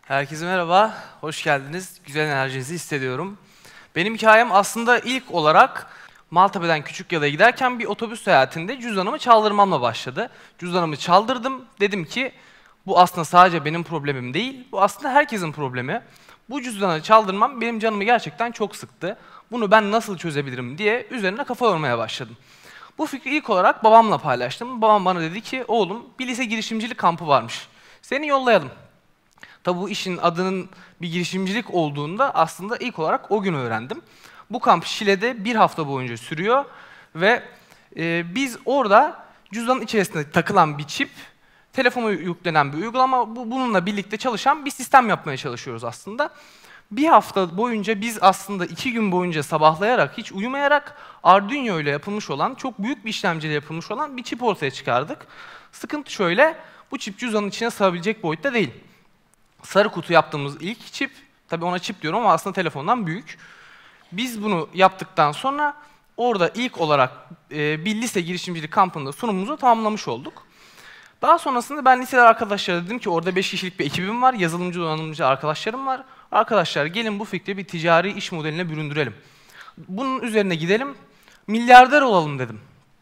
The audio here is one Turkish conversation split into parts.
Herkese merhaba, hoş geldiniz. Güzel enerjinizi hissediyorum. Benim hikayem aslında ilk olarak Maltepe'den Küçükyalı'ya giderken bir otobüs seyahatinde cüzdanımı çaldırmamla başladı. Cüzdanımı çaldırdım, dedim ki bu aslında sadece benim problemim değil, bu aslında herkesin problemi. Bu cüzdanı çaldırmam benim canımı gerçekten çok sıktı. Bunu ben nasıl çözebilirim diye üzerine kafa yormaya başladım. Bu fikri ilk olarak babamla paylaştım. Babam bana dedi ki, oğlum bir lise girişimcilik kampı varmış. Seni yollayalım. Tabi bu işin adının bir girişimcilik olduğunda aslında ilk olarak o gün öğrendim. Bu kamp Şile'de bir hafta boyunca sürüyor ve biz orada cüzdanın içerisinde takılan bir çip, telefona yüklenen bir uygulama, bununla birlikte çalışan bir sistem yapmaya çalışıyoruz aslında. Bir hafta boyunca biz aslında 2 gün boyunca sabahlayarak, hiç uyumayarak Arduino ile yapılmış olan, çok büyük bir işlemciyle yapılmış olan bir çip ortaya çıkardık. Sıkıntı şöyle, bu çip cüzdanın içine sığabilecek boyutta değil. Sarı kutu yaptığımız ilk çip, tabii ona çip diyorum ama aslında telefondan büyük. Biz bunu yaptıktan sonra orada ilk olarak bir lise girişimcilik kampında sunumumuzu tamamlamış olduk. Daha sonrasında ben lisede arkadaşlara dedim ki orada 5 kişilik bir ekibim var, yazılımcı donanımcı arkadaşlarım var. Arkadaşlar gelin bu fikri bir ticari iş modeline büründürelim. Bunun üzerine gidelim, milyarder olalım dedim.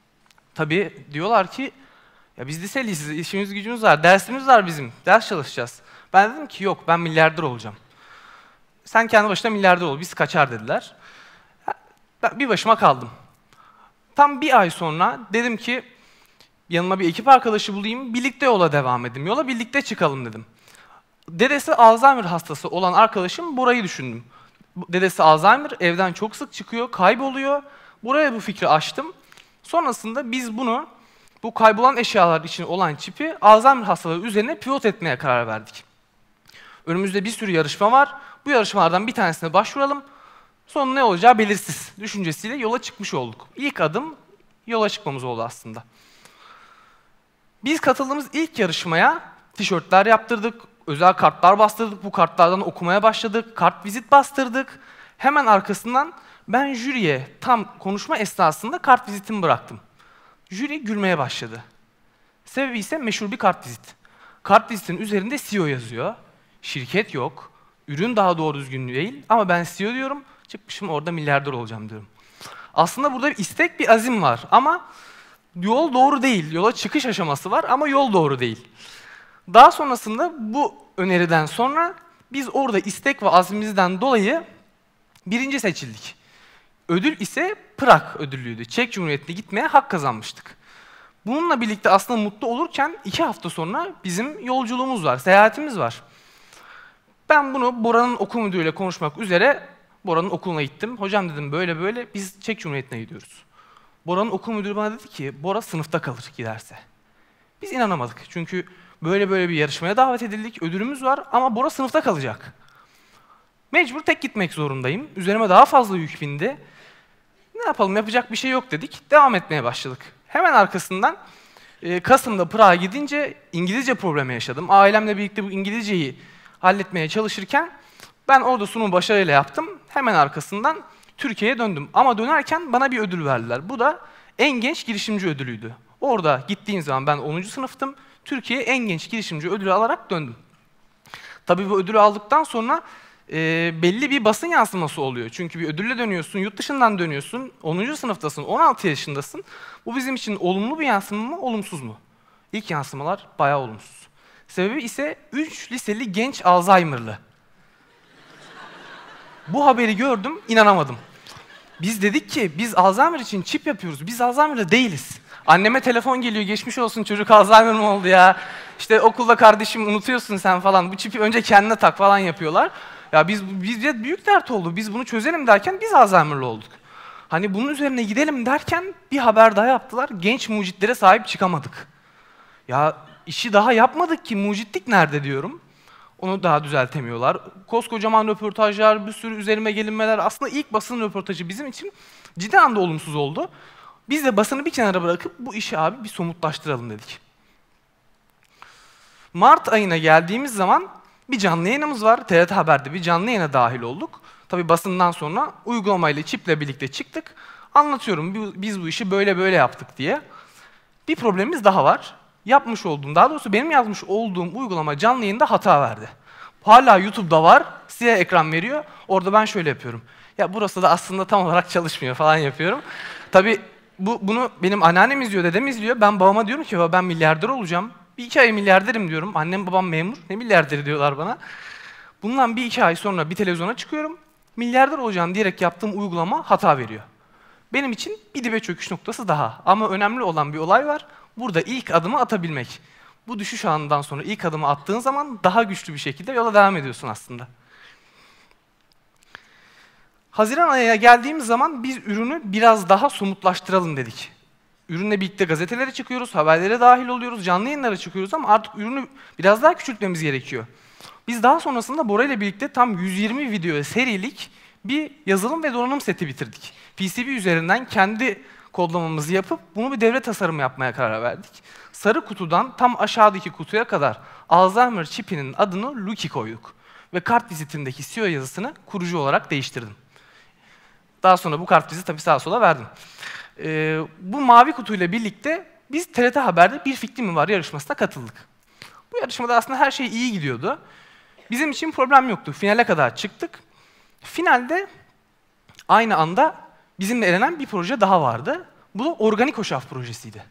Tabii diyorlar ki ya biz liseliyiz, işimiz gücümüz var, dersimiz var bizim, ders çalışacağız. Ben dedim ki yok, ben milyarder olacağım. Sen kendi başına milyarder ol, biz kaçar dediler. Ben bir başıma kaldım. Tam bir ay sonra dedim ki yanıma bir ekip arkadaşı bulayım, birlikte yola devam edelim. Yola birlikte çıkalım dedim. Dedesi Alzheimer hastası olan arkadaşım Bora'yı düşündüm. Dedesi Alzheimer, evden çok sık çıkıyor, kayboluyor. Buraya bu fikri açtım. Sonrasında biz bunu, bu kaybolan eşyalar için olan çipi Alzheimer hastalığı üzerine pivot etmeye karar verdik. Önümüzde bir sürü yarışma var. Bu yarışmalardan bir tanesine başvuralım. Sonu ne olacağı belirsiz düşüncesiyle yola çıkmış olduk. İlk adım yola çıkmamız oldu aslında. Biz katıldığımız ilk yarışmaya tişörtler yaptırdık, özel kartlar bastırdık, bu kartlardan okumaya başladık, kart vizit bastırdık. Hemen arkasından ben jüriye tam konuşma esnasında kart vizitimi bıraktım. Jüri gülmeye başladı. Sebebi ise meşhur bir kart vizit. Kart vizitin üzerinde CEO yazıyor. Şirket yok, ürün daha doğru düzgün değil ama ben CEO diyorum, çıkmışım orada milyarder olacağım diyorum. Aslında burada bir istek, bir azim var ama yol doğru değil. Yola çıkış aşaması var ama yol doğru değil. Daha sonrasında bu öneriden sonra biz orada istek ve azmimizden dolayı birinci seçildik. Ödül ise Prag ödüllüydü. Çek Cumhuriyeti'ne gitmeye hak kazanmıştık. Bununla birlikte aslında mutlu olurken 2 hafta sonra bizim yolculuğumuz var, seyahatimiz var. Ben bunu Bora'nın okul müdürüyle konuşmak üzere Bora'nın okuluna gittim. Hocam dedim böyle böyle biz Çek Cumhuriyeti'ne gidiyoruz. Bora'nın okul müdürü bana dedi ki Bora sınıfta kalır giderse. Biz inanamadık çünkü böyle böyle bir yarışmaya davet edildik, ödülümüz var ama Bora sınıfta kalacak. Mecbur tek gitmek zorundayım. Üzerime daha fazla yük bindi. Ne yapalım, yapacak bir şey yok dedik. Devam etmeye başladık. Hemen arkasından Kasım'da Prag'a gidince İngilizce problemi yaşadım. Ailemle birlikte bu İngilizceyi halletmeye çalışırken ben orada sunumu başarıyla yaptım. Hemen arkasından Türkiye'ye döndüm. Ama dönerken bana bir ödül verdiler. Bu da en genç girişimci ödülüydü. Orada gittiğim zaman ben 10. sınıftım. Türkiye'ye en genç girişimci ödülü alarak döndüm. Tabii bu ödülü aldıktan sonra belli bir basın yansıması oluyor. Çünkü bir ödülle dönüyorsun, yurt dışından dönüyorsun, 10. sınıftasın, 16 yaşındasın. Bu bizim için olumlu bir yansıma mı, olumsuz mu? İlk yansımalar bayağı olumsuz. Sebebi ise 3 liseli genç Alzheimer'lı. Bu haberi gördüm, inanamadım. Biz dedik ki, biz Alzheimer için çip yapıyoruz, biz Alzheimer'lı değiliz. Anneme telefon geliyor, geçmiş olsun çocuk Alzheimer mı oldu ya? İşte okulda kardeşim unutuyorsun sen falan, bu çipi önce kendine tak falan yapıyorlar. Ya bizce büyük dert oldu, biz bunu çözelim derken biz Alzheimer'lı olduk. Hani bunun üzerine gidelim derken bir haber daha yaptılar, genç mucitlere sahip çıkamadık. Ya işi daha yapmadık ki mucitlik nerede diyorum. Onu daha düzeltemiyorlar. Koskocaman röportajlar, bir sürü üzerime gelinmeler. Aslında ilk basın röportajı bizim için ciddi anlamda olumsuz oldu. Biz de basını bir kenara bırakıp bu işi abi bir somutlaştıralım dedik. Mart ayına geldiğimiz zaman bir canlı yayınımız var. TRT Haber'de bir canlı yayına dahil olduk. Tabii basından sonra uygulamayla, çiple birlikte çıktık. Anlatıyorum biz bu işi böyle böyle yaptık diye. Bir problemimiz daha var. Yapmış olduğum, daha doğrusu benim yazmış olduğum uygulama canlı yayında hata verdi. Hala YouTube'da var, siyah ekran veriyor. Orada ben şöyle yapıyorum. Ya burası da aslında tam olarak çalışmıyor falan yapıyorum. Tabii bunu benim anneannem izliyor, dedem izliyor. Ben babama diyorum ki ben milyarder olacağım. Bir iki ay milyarderim diyorum. Annem babam memur. Ne milyarderi diyorlar bana. Bundan bir iki ay sonra bir televizyona çıkıyorum. Milyarder olacağım diyerek yaptığım uygulama hata veriyor. Benim için bir dibe çöküş noktası daha. Ama önemli olan bir olay var. Burada ilk adımı atabilmek. Bu düşüş anından sonra ilk adımı attığın zaman daha güçlü bir şekilde yola devam ediyorsun aslında. Haziran ayına geldiğimiz zaman biz ürünü biraz daha somutlaştıralım dedik. Ürünle birlikte gazetelere çıkıyoruz, haberlere dahil oluyoruz, canlı yayınlara çıkıyoruz ama artık ürünü biraz daha küçültmemiz gerekiyor. Biz daha sonrasında Bora ile birlikte tam 120 video serilik bir yazılım ve donanım seti bitirdik. PCB üzerinden kendi kodlamamızı yapıp bunu bir devre tasarımı yapmaya karar verdik. Sarı kutudan tam aşağıdaki kutuya kadar Alzheimer çipinin adını Lucky koyduk. Ve kart vizitindeki CEO yazısını kurucu olarak değiştirdim. Daha sonra bu kart viziti tabii sağa sola verdim. Bu mavi kutuyla birlikte biz TRT Haber'de Bir Fikrim Mi Var yarışmasına katıldık. Bu yarışmada aslında her şey iyi gidiyordu. Bizim için problem yoktu. Finale kadar çıktık. Finalde aynı anda bizimle elenen bir proje daha vardı. Bu da Organik Hoşaf projesiydi.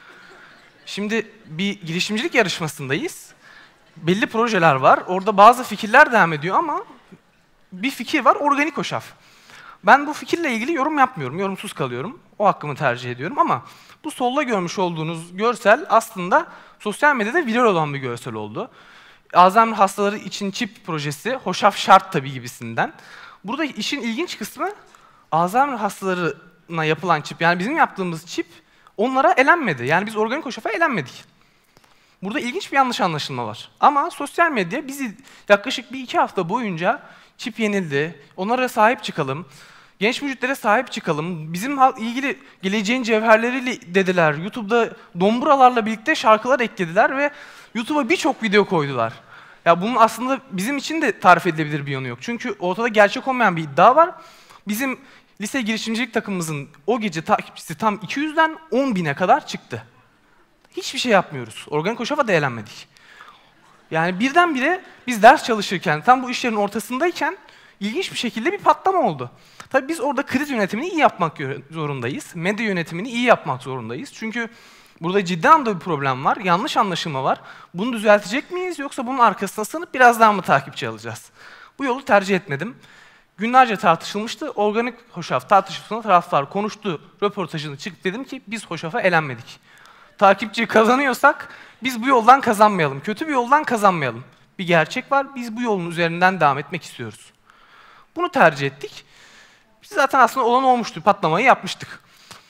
Şimdi bir girişimcilik yarışmasındayız. Belli projeler var. Orada bazı fikirler devam ediyor ama bir fikir var, Organik Hoşaf. Ben bu fikirle ilgili yorum yapmıyorum, yorumsuz kalıyorum. O hakkımı tercih ediyorum ama bu solda görmüş olduğunuz görsel aslında sosyal medyada viral olan bir görsel oldu. Alzheimer hastaları için çip projesi, hoşaf şart tabii gibisinden. Burada işin ilginç kısmı Alzheimer hastalarına yapılan çip, yani bizim yaptığımız çip onlara elenmedi. Yani biz organik hoşafa elenmedik. Burada ilginç bir yanlış anlaşılma var. Ama sosyal medya bizi yaklaşık bir iki hafta boyunca çip yenildi, onlara sahip çıkalım, genç vücutlara sahip çıkalım, bizim ilgili geleceğin cevherleri dediler, YouTube'da domburalarla birlikte şarkılar eklediler ve YouTube'a birçok video koydular. Ya bunun aslında bizim için de tarif edilebilir bir yanı yok. Çünkü ortada gerçek olmayan bir iddia var. Bizim lise girişimcilik takımımızın o gece takipçisi tam 200'den 10.000'e kadar çıktı. Hiçbir şey yapmıyoruz. Organik hoşafa da eğlenmedik. Yani birdenbire biz ders çalışırken, tam bu işlerin ortasındayken ilginç bir şekilde bir patlama oldu. Tabii biz orada kriz yönetimini iyi yapmak zorundayız. Medya yönetimini iyi yapmak zorundayız. Çünkü burada ciddi anlamda bir problem var, yanlış anlaşılma var. Bunu düzeltecek miyiz yoksa bunun arkasına sığınıp biraz daha mı takipçi alacağız? Bu yolu tercih etmedim. Günlerce tartışılmıştı. Organik hoşaf tartışmasında taraftar konuştu, röportajını çıkıp dedim ki biz hoşafa elenmedik. Takipçi kazanıyorsak biz bu yoldan kazanmayalım. Kötü bir yoldan kazanmayalım. Bir gerçek var, biz bu yolun üzerinden devam etmek istiyoruz. Bunu tercih ettik. Biz zaten aslında olan olmuştu, patlamayı yapmıştık.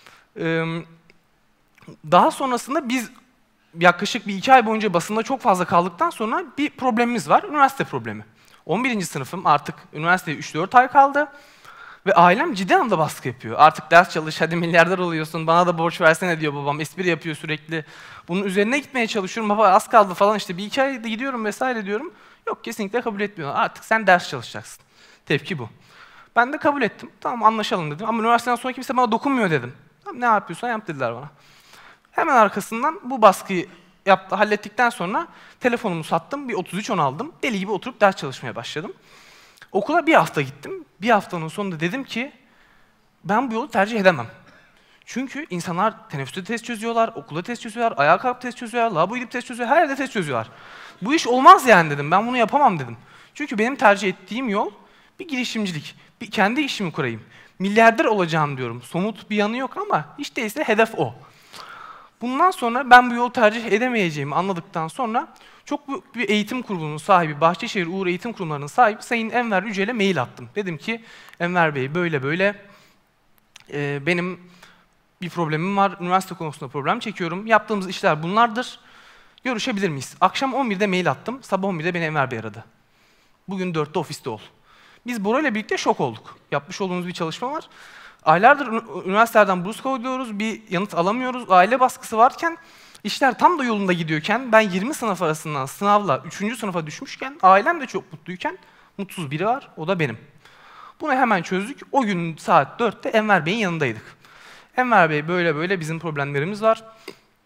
Daha sonrasında biz yaklaşık bir iki ay boyunca basında çok fazla kaldıktan sonra bir problemimiz var, üniversite problemi. 11. sınıfım, artık üniversiteye 3-4 ay kaldı. Ve ailem ciddi anlamda baskı yapıyor. Artık ders çalış, hadi milyarder oluyorsun, bana da borç versene diyor babam. Espri yapıyor sürekli. Bunun üzerine gitmeye çalışıyorum. Baba az kaldı falan işte bir iki ayda gidiyorum vesaire diyorum. Yok kesinlikle kabul etmiyorlar. Artık sen ders çalışacaksın. Tepki bu. Ben de kabul ettim. Tamam anlaşalım dedim. Ama üniversiteden sonra kimse bana dokunmuyor dedim. Tamam, ne yapıyorsan yap dediler bana. Hemen arkasından bu baskıyı hallettikten sonra telefonumu sattım. Bir 3310 aldım. Deli gibi oturup ders çalışmaya başladım. Okula bir hafta gittim. Bir haftanın sonunda dedim ki ben bu yolu tercih edemem. Çünkü insanlar teneffüste test çözüyorlar, okulda test çözüyorlar, ayağa kalkıp test çözüyorlar, lavaboya gidip test çözüyorlar, her yerde test çözüyorlar. Bu iş olmaz yani dedim, ben bunu yapamam dedim. Çünkü benim tercih ettiğim yol bir girişimcilik, bir kendi işimi kurayım. Milyarder olacağım diyorum, somut bir yanı yok ama hiç değilse hedef o. Bundan sonra ben bu yolu tercih edemeyeceğimi anladıktan sonra çok büyük bir eğitim kurulunun sahibi, Bahçeşehir Uğur Eğitim Kurumları'nın sahibi Sayın Enver Yücel'e mail attım. Dedim ki Enver Bey böyle böyle benim bir problemim var, üniversite konusunda problem çekiyorum. Yaptığımız işler bunlardır. Görüşebilir miyiz? Akşam 11'de mail attım, sabah 11'de beni Enver Bey aradı. Bugün 4'te ofiste ol. Biz Bora ile birlikte şok olduk. Yapmış olduğumuz bir çalışma var. Aylardır üniversitelerden burs koyuyoruz, bir yanıt alamıyoruz. Aile baskısı varken, işler tam da yolunda gidiyorken, ben 20 sınıf arasından sınavla 3. sınıfa düşmüşken, ailem de çok mutluyken, mutsuz biri var, o da benim. Bunu hemen çözdük. O gün saat 4'te Enver Bey'in yanındaydık. Enver Bey böyle böyle bizim problemlerimiz var.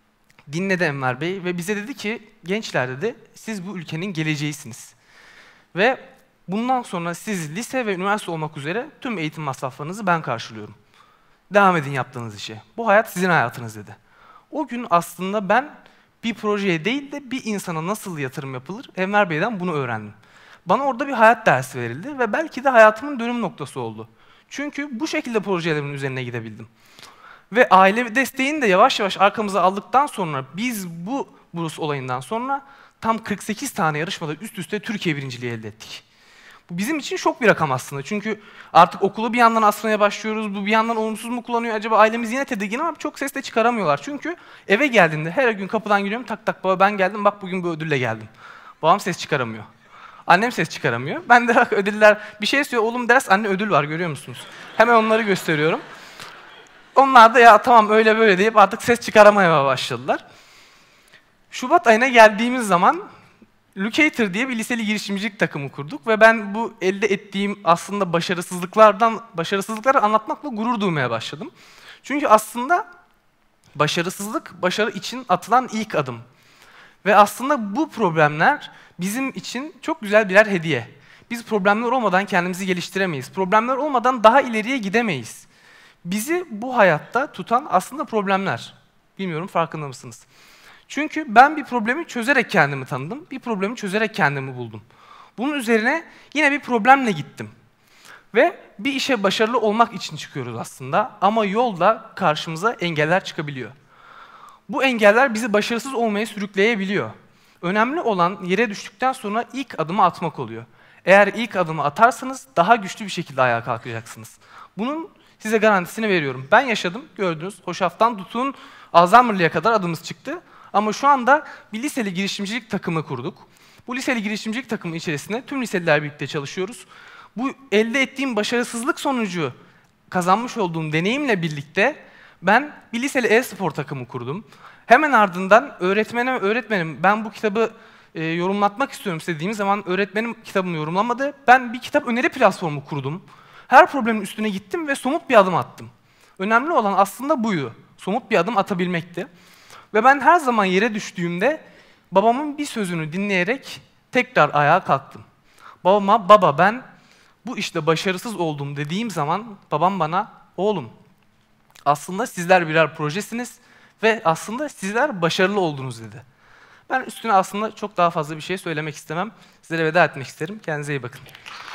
Dinledi Enver Bey ve bize dedi ki, gençler dedi, siz bu ülkenin geleceğisiniz. Ve bundan sonra siz lise ve üniversite olmak üzere tüm eğitim masraflarınızı ben karşılıyorum. Devam edin yaptığınız işe. Bu hayat sizin hayatınız dedi. O gün aslında ben bir projeye değil de bir insana nasıl yatırım yapılır Enver Bey'den bunu öğrendim. Bana orada bir hayat dersi verildi ve belki de hayatımın dönüm noktası oldu. Çünkü bu şekilde projelerimin üzerine gidebildim. Ve aile desteğini de yavaş yavaş arkamıza aldıktan sonra biz bu burs olayından sonra tam 48 tane yarışmada üst üste Türkiye birinciliği elde ettik. Bu bizim için şok bir rakam aslında. Çünkü artık okulu bir yandan asmaya başlıyoruz. Bu bir yandan olumsuz mu kullanıyor? Acaba ailemiz yine tedirgin ama çok ses de çıkaramıyorlar. Çünkü eve geldiğinde her gün kapıdan giriyorum. Tak tak baba ben geldim bak bugün bu ödülle geldim. Babam ses çıkaramıyor. Annem ses çıkaramıyor. Ben de bak ödüller bir şey istiyor. Oğlum ders anne ödül var görüyor musunuz? Hemen onları gösteriyorum. Onlar da ya tamam öyle böyle deyip artık ses çıkaramaya başladılar. Şubat ayına geldiğimiz zaman Locator diye bir liseli girişimcilik takımı kurduk ve ben bu elde ettiğim aslında başarısızlıkları anlatmakla gurur duymaya başladım. Çünkü aslında başarısızlık, başarı için atılan ilk adım. Ve aslında bu problemler bizim için çok güzel birer hediye. Biz problemler olmadan kendimizi geliştiremeyiz. Problemler olmadan daha ileriye gidemeyiz. Bizi bu hayatta tutan aslında problemler. Bilmiyorum farkında mısınız? Çünkü ben bir problemi çözerek kendimi tanıdım, bir problemi çözerek kendimi buldum. Bunun üzerine yine bir problemle gittim. Ve bir işe başarılı olmak için çıkıyoruz aslında ama yolda karşımıza engeller çıkabiliyor. Bu engeller bizi başarısız olmaya sürükleyebiliyor. Önemli olan yere düştükten sonra ilk adımı atmak oluyor. Eğer ilk adımı atarsanız daha güçlü bir şekilde ayağa kalkacaksınız. Bunun size garantisini veriyorum. Ben yaşadım, gördünüz. Hoşaf'tan tutun Alzheimer'lıya kadar adımız çıktı. Ama şu anda bir liseli girişimcilik takımı kurduk. Bu liseli girişimcilik takımı içerisinde tüm liseliler birlikte çalışıyoruz. Bu elde ettiğim başarısızlık sonucu kazanmış olduğum deneyimle birlikte ben bir liseli e-spor takımı kurdum. Hemen ardından öğretmenim ben bu kitabı yorumlatmak istiyorum istediğim zaman öğretmenim kitabımı yorumlamadı. Ben bir kitap öneri platformu kurdum. Her problemin üstüne gittim ve somut bir adım attım. Önemli olan aslında buydu. Somut bir adım atabilmekti. Ve ben her zaman yere düştüğümde babamın bir sözünü dinleyerek tekrar ayağa kalktım. Babama baba ben bu işte başarısız oldum dediğim zaman babam bana oğlum aslında sizler birer projesiniz ve aslında sizler başarılı oldunuz dedi. Ben üstüne aslında çok daha fazla bir şey söylemek istemem. Sizlere veda etmek isterim. Kendinize iyi bakın.